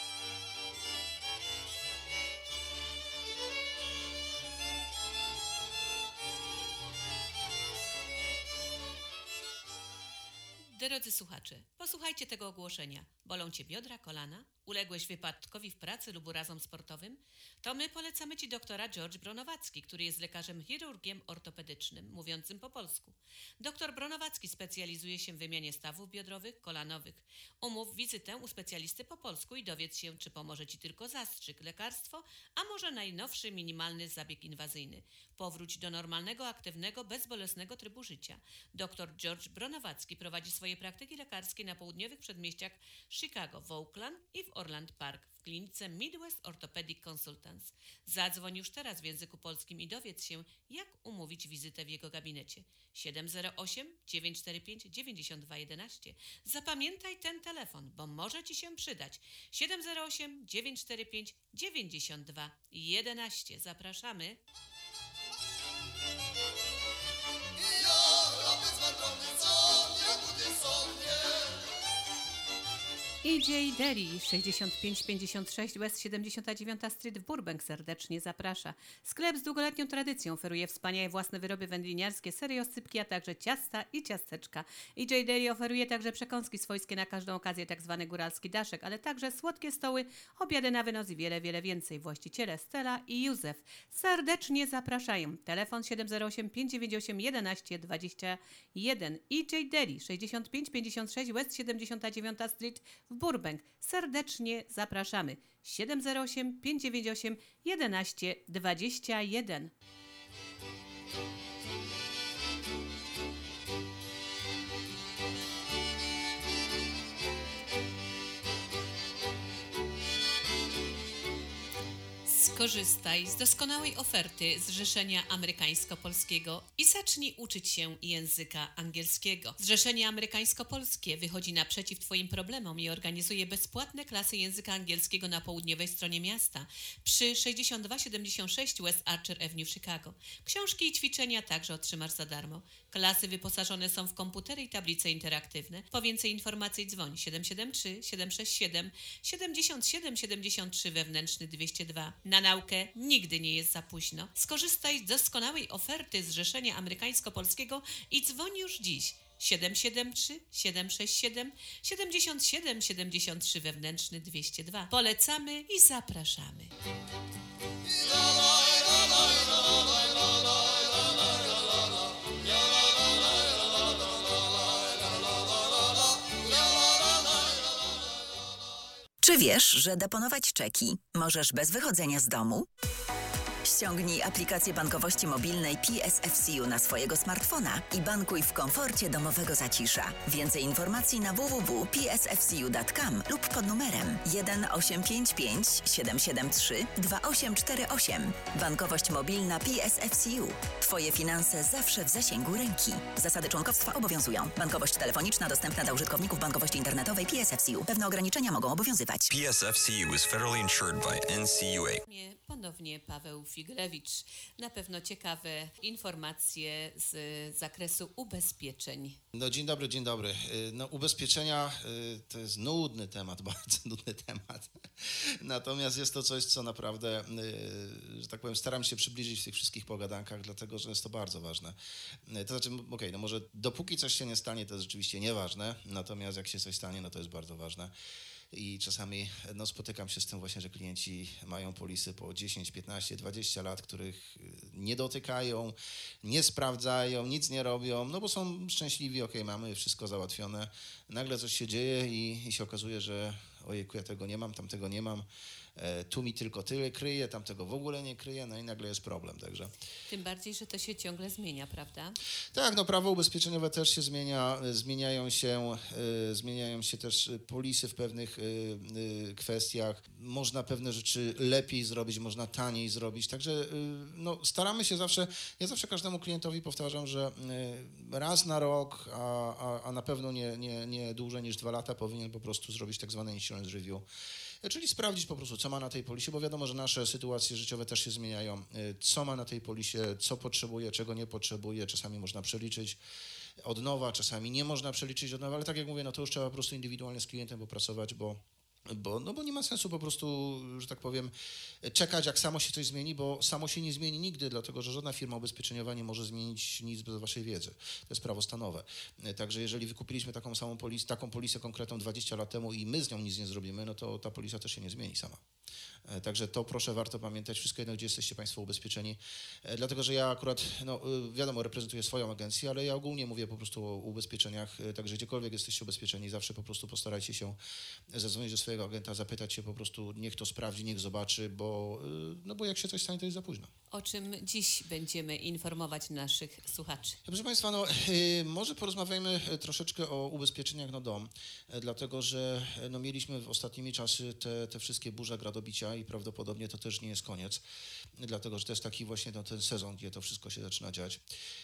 Speaker 3: Drodzy słuchacze, posłuchajcie tego ogłoszenia. Bolą Cię biodra, kolana? Uległeś wypadkowi w pracy lub urazom sportowym? To my polecamy Ci doktora George Bronowacki, który jest lekarzem chirurgiem ortopedycznym, mówiącym po polsku. Doktor Bronowacki specjalizuje się w wymianie stawów biodrowych, kolanowych. Umów wizytę u specjalisty po polsku i dowiedz się, czy pomoże Ci tylko zastrzyk, lekarstwo, a może najnowszy minimalny zabieg inwazyjny. Powróć do normalnego, aktywnego, bezbolesnego trybu życia. Dr George Bronowacki prowadzi swoje praktyki lekarskie na południowych przedmieściach Chicago, w Oakland i w Orland Park w klinice Midwest Orthopedic Consultants. Zadzwoń już teraz w języku polskim i dowiedz się, jak umówić wizytę w jego gabinecie. 708 945 9211. Zapamiętaj ten telefon, bo może Ci się przydać. 708 945 9211. Zapraszamy.
Speaker 10: Ja, bez wędrowny, co nie budy sobie.
Speaker 3: EJ Deli 6556 West 79 Street w Burbank serdecznie zaprasza. Sklep z długoletnią tradycją oferuje wspaniałe własne wyroby wędliniarskie, sery oscypki, a także ciasta i ciasteczka. EJ Deli oferuje także przekąski swojskie na każdą okazję, tzw. góralski daszek, ale także słodkie stoły, obiady na wynos i wiele, wiele więcej. Właściciele Stella i Józef serdecznie zapraszają. Telefon 708 598 11 21. EJ Deli 6556 West 79 Street w Burbank. Serdecznie zapraszamy. 708 598 11 21.
Speaker 1: Skorzystaj z doskonałej oferty Zrzeszenia Amerykańsko-Polskiego i zacznij uczyć się języka angielskiego. Zrzeszenie Amerykańsko-Polskie wychodzi naprzeciw Twoim problemom i organizuje bezpłatne klasy języka angielskiego na południowej stronie miasta przy 6276 West Archer Avenue w Chicago. Książki i ćwiczenia także otrzymasz za darmo. Klasy wyposażone są w komputery i tablice interaktywne. Po więcej informacji dzwoń 773 767 77 73 wewnętrzny 202. Na naukę nigdy nie jest za późno. Skorzystaj z doskonałej oferty Zrzeszenia Amerykańsko-Polskiego i dzwoń już dziś. 773 767 77 73 wewnętrzny 202. Polecamy i zapraszamy.
Speaker 10: Czy wiesz, że deponować czeki możesz bez wychodzenia z domu? Ściągnij aplikację bankowości mobilnej PSFCU na swojego smartfona i bankuj w komforcie domowego zacisza. Więcej informacji na www.psfcu.com lub pod numerem 1855 773 2848. Bankowość mobilna PSFCU. Twoje finanse zawsze w zasięgu ręki. Zasady członkostwa obowiązują. Bankowość telefoniczna dostępna dla użytkowników bankowości internetowej PSFCU. Pewne ograniczenia mogą obowiązywać.
Speaker 11: PSFCU is federally insured by NCUA.
Speaker 1: Ponownie Paweł Figlewicz. Na pewno ciekawe informacje z zakresu ubezpieczeń.
Speaker 12: No dzień dobry, dzień dobry. No ubezpieczenia to jest nudny temat, bardzo nudny temat. Natomiast jest to coś, co naprawdę, że tak powiem, staram się przybliżyć w tych wszystkich pogadankach, dlatego że jest to bardzo ważne. To znaczy, okej, no może dopóki coś się nie stanie, to jest rzeczywiście nieważne, natomiast jak się coś stanie, no to jest bardzo ważne. I czasami no, spotykam się z tym właśnie, że klienci mają polisy po 10, 15, 20 lat, których nie dotykają, nie sprawdzają, nic nie robią, no bo są szczęśliwi, okej, mamy wszystko załatwione. Nagle coś się dzieje i się okazuje, że ojejku, ja tego nie mam, tamtego nie mam. Tu mi tylko tyle kryje, tamtego w ogóle nie kryje, no i nagle jest problem, także.
Speaker 1: Tym bardziej, że to się ciągle zmienia, prawda?
Speaker 12: Tak, no prawo ubezpieczeniowe też się zmienia, zmieniają się też polisy w pewnych kwestiach. Można pewne rzeczy lepiej zrobić, można taniej zrobić, także no staramy się zawsze, ja zawsze każdemu klientowi powtarzam, że raz na rok, a na pewno nie dłużej niż 2 lata powinien po prostu zrobić tak zwane insurance review. Czyli sprawdzić po prostu, co ma na tej polisie, bo wiadomo, że nasze sytuacje życiowe też się zmieniają. Co ma na tej polisie, co potrzebuje, czego nie potrzebuje. Czasami można przeliczyć od nowa, czasami nie można przeliczyć od nowa, ale tak jak mówię, no to już trzeba po prostu indywidualnie z klientem popracować, bo nie ma sensu po prostu, że tak powiem, czekać, jak samo się coś zmieni, bo samo się nie zmieni nigdy, dlatego że żadna firma ubezpieczeniowa nie może zmienić nic bez waszej wiedzy. To jest prawo stanowe. Także jeżeli wykupiliśmy taką polisę konkretną 20 lat temu i my z nią nic nie zrobimy, no to ta polisa też się nie zmieni sama. Także to proszę, warto pamiętać, wszystko jedno, gdzie jesteście Państwo ubezpieczeni, dlatego że ja akurat, no wiadomo, reprezentuję swoją agencję, ale ja ogólnie mówię po prostu o ubezpieczeniach, także gdziekolwiek jesteście ubezpieczeni, zawsze po prostu postarajcie się zadzwonić do swojego agenta, zapytać się po prostu, niech to sprawdzi, niech zobaczy, bo jak się coś stanie, to jest za późno.
Speaker 1: O czym dziś będziemy informować naszych słuchaczy?
Speaker 12: Proszę Państwa, no może porozmawiajmy troszeczkę o ubezpieczeniach na dom, dlatego że no, mieliśmy w ostatnimi czasy te wszystkie burze, gradobicia i prawdopodobnie to też nie jest koniec, dlatego że to jest taki właśnie no, ten sezon, gdzie to wszystko się zaczyna dziać.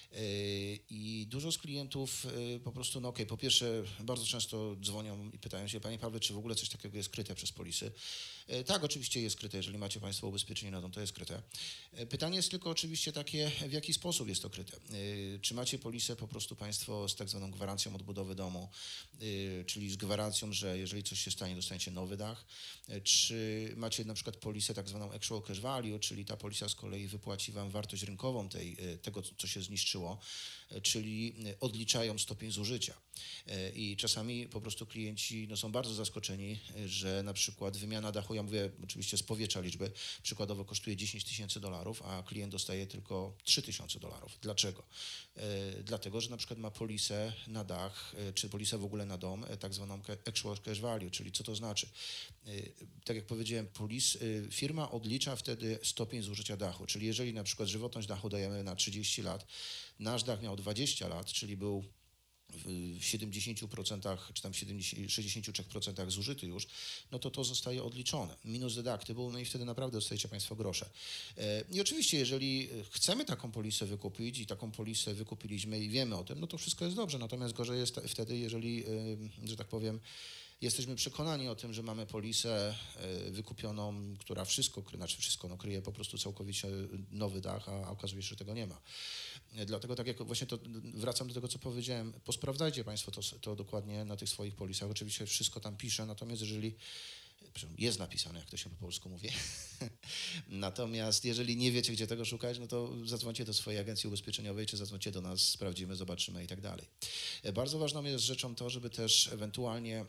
Speaker 12: I dużo z klientów po prostu, no okej, po pierwsze bardzo często dzwonią i pytają się, Panie Pawle, czy w ogóle coś takiego jest kryte przez polisy. Tak, oczywiście jest kryte, jeżeli macie Państwo ubezpieczenie na dom, to jest kryte. Pytanie jest tylko oczywiście takie, w jaki sposób jest to kryte. Czy macie polisę po prostu Państwo z tak zwaną gwarancją odbudowy domu, czyli z gwarancją, że jeżeli coś się stanie, dostaniecie nowy dach, czy macie na przykład polisę tak zwaną actual cash value, czyli ta polisa z kolei wypłaci Wam wartość rynkową tego, co się zniszczyło, czyli odliczają stopień zużycia. I czasami po prostu klienci są bardzo zaskoczeni, że na przykład wymiana dachu, ja mówię oczywiście z powietrza liczby, przykładowo kosztuje $10,000, a klient dostaje tylko $3,000. Dlaczego? Dlatego, że na przykład ma polisę na dach, czy polisę w ogóle na dom, tak zwaną actual cash value, czyli co to znaczy? Tak jak powiedziałem, firma odlicza wtedy stopień zużycia dachu, czyli jeżeli na przykład żywotność dachu dajemy na 30 lat, nasz dach miał 20 lat, czyli był w 70% czy tam 63% zużyty już, no to zostaje odliczone. Minus deductible, no i wtedy naprawdę dostajecie Państwo grosze. I oczywiście, jeżeli chcemy taką polisę wykupić i taką polisę wykupiliśmy i wiemy o tym, no to wszystko jest dobrze. Natomiast gorzej jest wtedy, jeżeli, że tak powiem, jesteśmy przekonani o tym, że mamy polisę wykupioną, która kryje po prostu całkowicie nowy dach, a okazuje się, że tego nie ma. Dlatego tak jak właśnie to wracam do tego, co powiedziałem, posprawdzajcie Państwo to dokładnie na tych swoich polisach. Oczywiście wszystko tam pisze, natomiast jeżeli jest napisane, jak to się po polsku mówi. Natomiast jeżeli nie wiecie, gdzie tego szukać, no to zadzwońcie do swojej agencji ubezpieczeniowej, czy zadzwońcie do nas, sprawdzimy, zobaczymy i tak dalej. Bardzo ważną jest rzeczą to, żeby też ewentualnie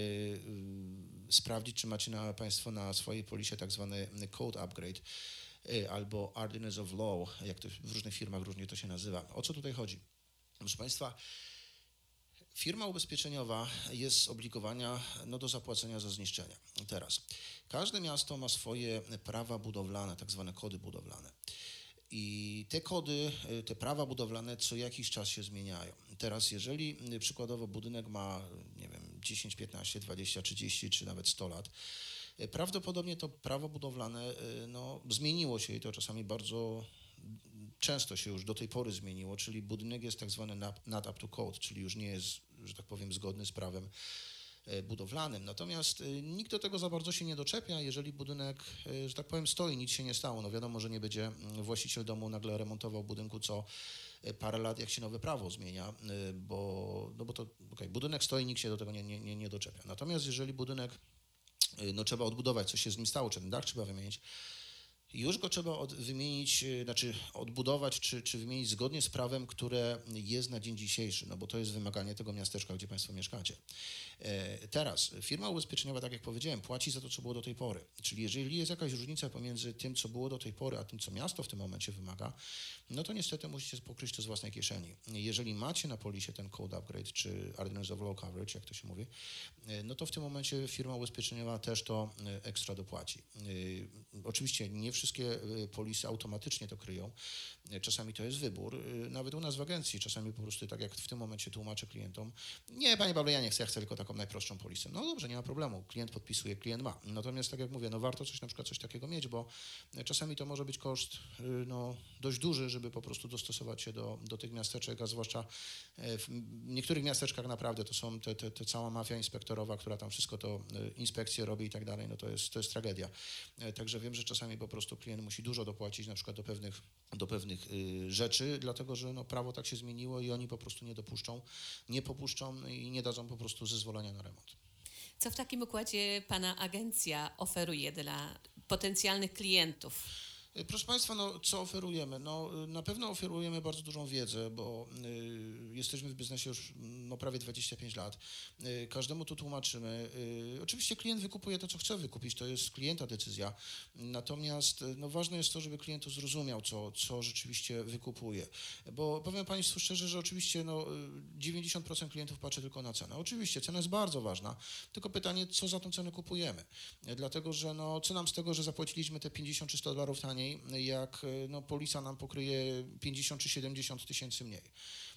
Speaker 12: sprawdzić, czy macie Państwo na swojej polisie tak zwany code upgrade albo Ordinance of Law, jak to w różnych firmach różnie to się nazywa. O co tutaj chodzi? Proszę Państwa, firma ubezpieczeniowa jest zobligowana do zapłacenia za zniszczenia. Teraz, każde miasto ma swoje prawa budowlane, tak zwane kody budowlane. I te kody, te prawa budowlane co jakiś czas się zmieniają. Teraz, jeżeli przykładowo budynek ma, nie wiem, 10, 15, 20, 30 czy nawet 100 lat, prawdopodobnie to prawo budowlane zmieniło się i to czasami bardzo często się już do tej pory zmieniło, czyli budynek jest tak zwany not up to code, czyli już nie jest, że tak powiem, zgodny z prawem budowlanym. Natomiast nikt do tego za bardzo się nie doczepia, jeżeli budynek, że tak powiem, stoi, nic się nie stało. No wiadomo, że nie będzie właściciel domu nagle remontował budynku co parę lat, jak się nowe prawo zmienia, bo to budynek stoi, nikt się do tego nie doczepia. Natomiast jeżeli budynek trzeba odbudować, co się z nim stało, czy ten dach trzeba wymienić, już go trzeba wymienić, odbudować czy wymienić zgodnie z prawem, które jest na dzień dzisiejszy, bo to jest wymaganie tego miasteczka, gdzie Państwo mieszkacie. Teraz firma ubezpieczeniowa, tak jak powiedziałem, płaci za to, co było do tej pory. Czyli jeżeli jest jakaś różnica pomiędzy tym, co było do tej pory, a tym, co miasto w tym momencie wymaga, no to niestety musicie pokryć to z własnej kieszeni. Jeżeli macie na polisie ten code upgrade, czy Ordinance of Law Coverage, jak to się mówi, no to w tym momencie firma ubezpieczeniowa też to ekstra dopłaci. Oczywiście nie wszystkie polisy automatycznie to kryją. Czasami to jest wybór. Nawet u nas w agencji czasami po prostu, tak jak w tym momencie tłumaczę klientom, nie, Panie Pawle, ja nie chcę, ja chcę tylko taką najprostszą polisę. No dobrze, nie ma problemu. Klient podpisuje, klient ma. Natomiast tak jak mówię, warto na przykład coś takiego mieć, bo czasami to może być koszt dość duży, żeby po prostu dostosować się do tych miasteczek, a zwłaszcza w niektórych miasteczkach naprawdę to są te cała mafia inspektorowa, która tam wszystko to inspekcje robi i tak dalej, no to jest tragedia. Także wiem, że czasami po prostu klient musi dużo dopłacić na przykład do pewnych rzeczy, dlatego że prawo tak się zmieniło i oni po prostu nie popuszczą i nie dadzą po prostu zezwolenia na remont.
Speaker 1: Co w takim układzie Pana agencja oferuje dla potencjalnych klientów?
Speaker 12: Proszę Państwa, co oferujemy? Na pewno oferujemy bardzo dużą wiedzę, bo jesteśmy w biznesie już prawie 25 lat. Każdemu tu tłumaczymy. Oczywiście klient wykupuje to, co chce wykupić, to jest klienta decyzja. Natomiast ważne jest to, żeby klient to zrozumiał, co rzeczywiście wykupuje. Bo powiem Państwu szczerze, że oczywiście 90% klientów patrzy tylko na cenę. Oczywiście cena jest bardzo ważna, tylko pytanie, co za tą cenę kupujemy. Dlatego, że co nam z tego, że zapłaciliśmy te 50 czy $100 taniej, jak polisa nam pokryje 50 czy 70 tysięcy mniej.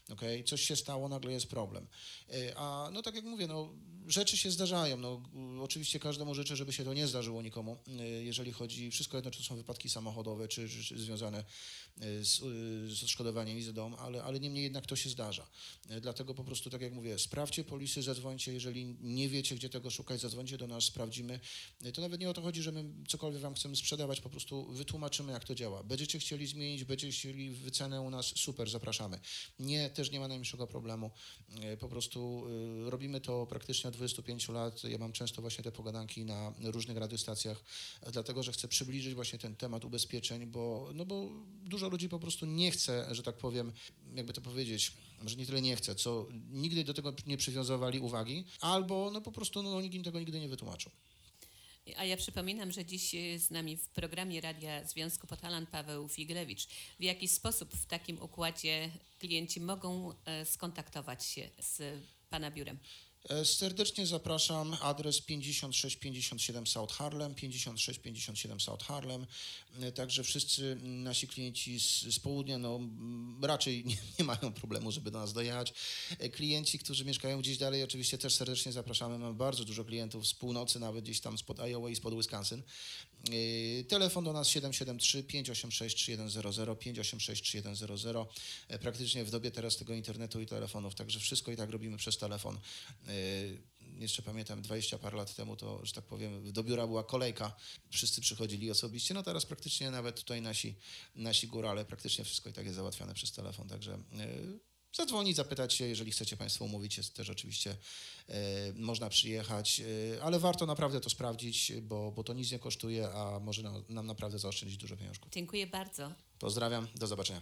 Speaker 12: okej? Coś się stało, nagle jest problem. A no tak jak mówię, no rzeczy się zdarzają, no oczywiście każdemu życzę, żeby się to nie zdarzyło nikomu, jeżeli chodzi, wszystko jedno, czy to są wypadki samochodowe, czy związane z odszkodowaniem i z dom, ale niemniej jednak to się zdarza. Dlatego po prostu, tak jak mówię, sprawdźcie polisy, zadzwońcie, jeżeli nie wiecie, gdzie tego szukać, zadzwońcie do nas, sprawdzimy. To nawet nie o to chodzi, że my cokolwiek wam chcemy sprzedawać, po prostu wytłumaczymy, jak to działa. Będziecie chcieli zmienić, będziecie chcieli wycenę u nas, super, zapraszamy. Nie, też nie ma najmniejszego problemu. Po prostu robimy to praktycznie od 25 lat. Ja mam często właśnie te pogadanki na różnych radiostacjach, dlatego, że chcę przybliżyć właśnie ten temat ubezpieczeń, bo dużo ludzi po prostu nie chce, że tak powiem, jakby to powiedzieć, może nie tyle nie chce, co nigdy do tego nie przywiązywali uwagi, albo no po prostu nikt im tego nigdy nie wytłumaczył.
Speaker 1: A ja przypominam, że dziś z nami w programie Radia Związku Podhalan Paweł Figlewicz. W jaki sposób w takim układzie klienci mogą skontaktować się z Pana biurem?
Speaker 12: Serdecznie zapraszam, adres 5657 South Harlem, 5657 South Harlem, także wszyscy nasi klienci z południa raczej nie mają problemu, żeby do nas dojechać. Klienci, którzy mieszkają gdzieś dalej, oczywiście też serdecznie zapraszamy, mamy bardzo dużo klientów z północy, nawet gdzieś tam spod Iowa i spod Wisconsin. Telefon do nas 773 586 3100, 586 3100. Praktycznie w dobie teraz tego internetu i telefonów, także wszystko i tak robimy przez telefon. Jeszcze pamiętam 20 parę lat temu, to, że tak powiem, do biura była kolejka, wszyscy przychodzili osobiście, no teraz praktycznie nawet tutaj nasi górale, praktycznie wszystko i tak jest załatwiane przez telefon, także zadzwonić, zapytać się, jeżeli chcecie Państwo umówić, jest też oczywiście można przyjechać, ale warto naprawdę to sprawdzić, bo to nic nie kosztuje, a może nam naprawdę zaoszczędzić dużo pieniążków.
Speaker 1: Dziękuję bardzo.
Speaker 12: Pozdrawiam, do zobaczenia.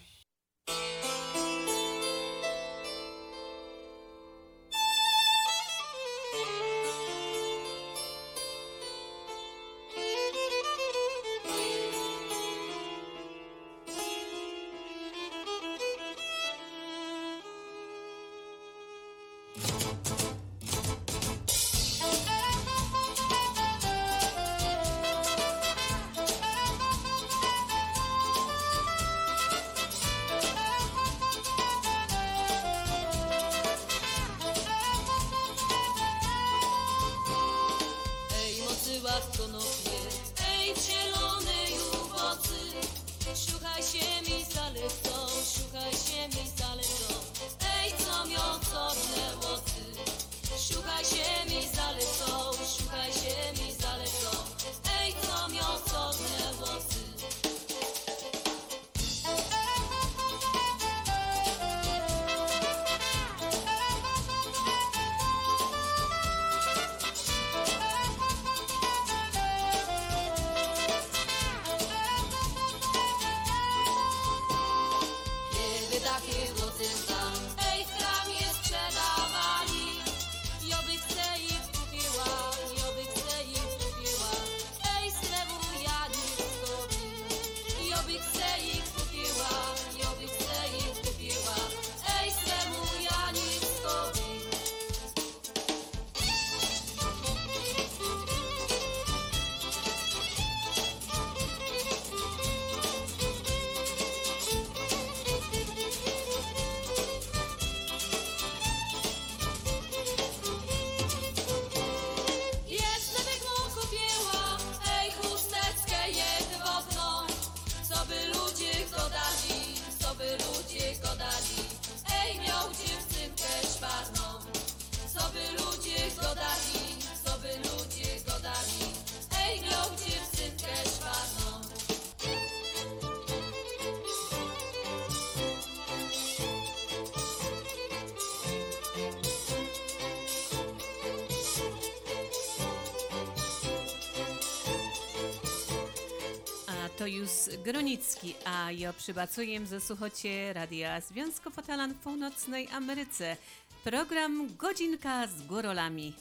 Speaker 1: To już Gronicki, a ja przybacuję ze słuchocie Radia Związku Podhalan w Północnej Ameryce. Program Godzinka z górolami.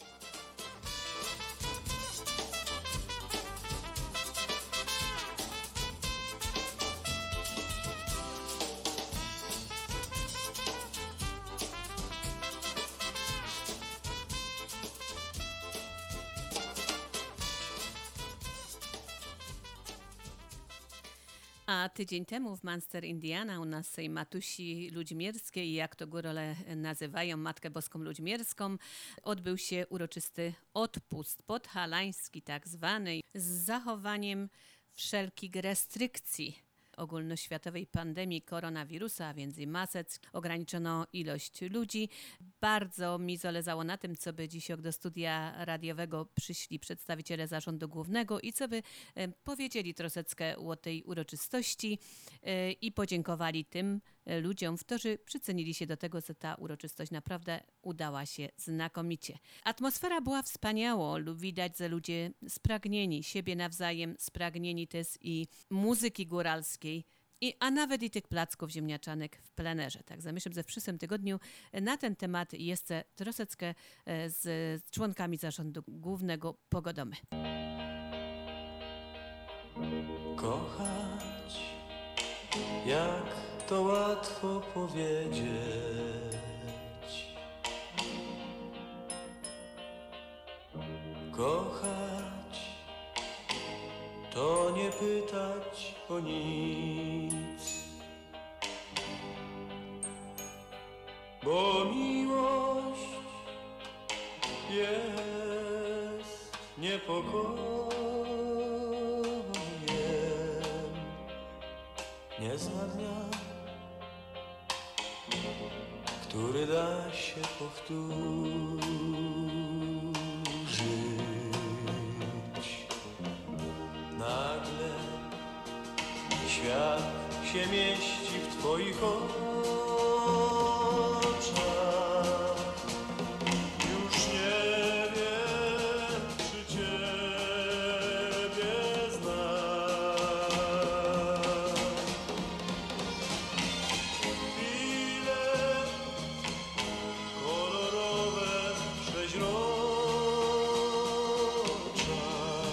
Speaker 3: A tydzień temu w Munster, Indiana, u nas tej Matusi Ludźmierskiej, jak to górole nazywają, Matkę Boską Ludźmierską, odbył się uroczysty odpust podhalański tak zwany, z zachowaniem wszelkich restrykcji ogólnoświatowej pandemii koronawirusa, a więc i maseczek, ograniczono ilość ludzi. Bardzo mi zależało na tym, co by dziś do studia radiowego przyszli przedstawiciele zarządu głównego i co by powiedzieli troszeczkę o tej uroczystości i podziękowali tym ludziom, którzy przyczynili się do tego, że ta uroczystość naprawdę udała się znakomicie. Atmosfera była wspaniała, widać, że ludzie spragnieni siebie nawzajem, spragnieni też i muzyki góralskiej, a nawet i tych placków ziemniaczanek w plenerze. Także myślę, że w przyszłym tygodniu na ten temat jeszcze troszeczkę z członkami zarządu głównego pogadamy.
Speaker 2: Kochać, jak to łatwo powiedzieć. Kochać, to nie pytać o nic, bo miłość jest niepokojem. Nie zna dnia, który da się powtórzyć. Nagle świat się mieści w twoich oczach. Już nie wiem, czy ciebie znam. Chwile kolorowe przeźrocza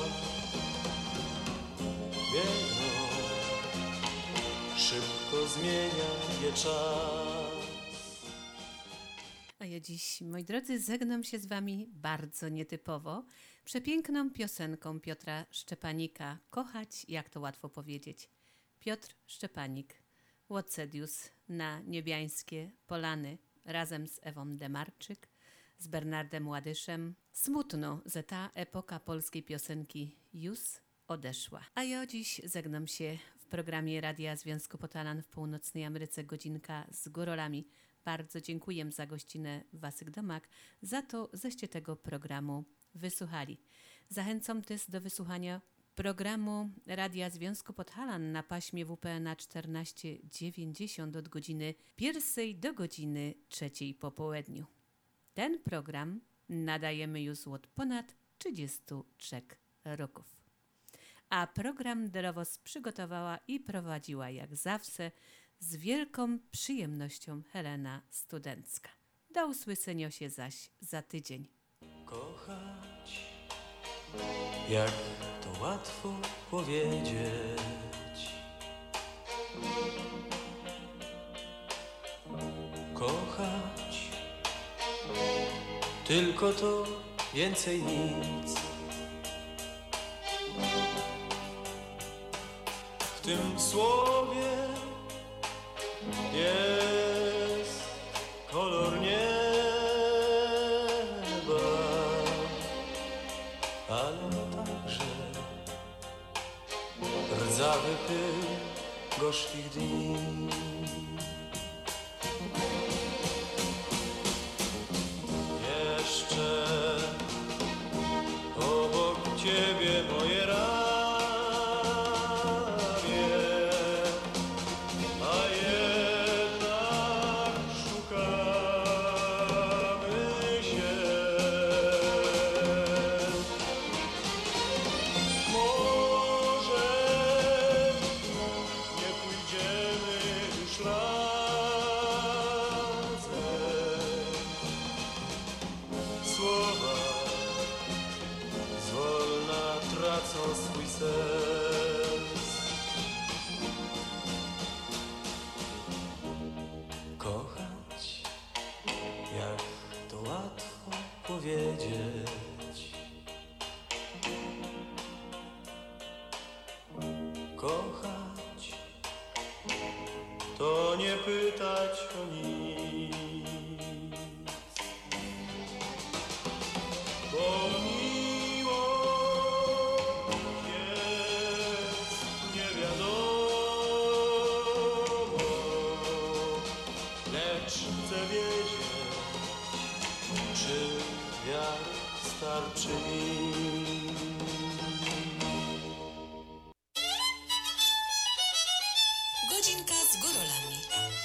Speaker 2: biegną, szybko zmienia je czas.
Speaker 3: A ja dziś, moi drodzy, żegnam się z wami bardzo nietypowo, przepiękną piosenką Piotra Szczepanika. Kochać, jak to łatwo powiedzieć. Piotr Szczepanik, Łocedius na niebiańskie polany razem z Ewą Demarczyk, z Bernardem Ładyszem. Smutno, że ta epoka polskiej piosenki już odeszła. A ja dziś żegnam się w programie Radia Związku Podhalan w Północnej Ameryce, godzinka z górolami. Bardzo dziękuję za gościnę w waszych domach, za to, żeście tego programu wysłuchali. Zachęcam też do wysłuchania programu Radia Związku Podhalan na paśmie WPNA 1490 od godziny 1 do godziny 3 po południu. Ten program nadajemy już od ponad 33 roków. A program dla was przygotowała i prowadziła jak zawsze z wielką przyjemnością Helena Studencka. Do usłyszenia się zaś za tydzień.
Speaker 2: Kochać, jak to łatwo powiedzieć. Kochać, tylko to, więcej nic. W tym słowie jest kolor nieba, ale także rdzawy pył gorzkich dni. Jeszcze obok ciebie moje ramię, a jednak szukamy się. Może nie pójdziemy już razem. Słowa zwolna tracą swój sens. Kochać, jak to łatwo powiedzieć. Kochać, to nie pytać o nic, bo miłość jest niewiadomą, lecz chcę wiedzieć, czy wiary starczy mi.
Speaker 1: Godzinka z górolami.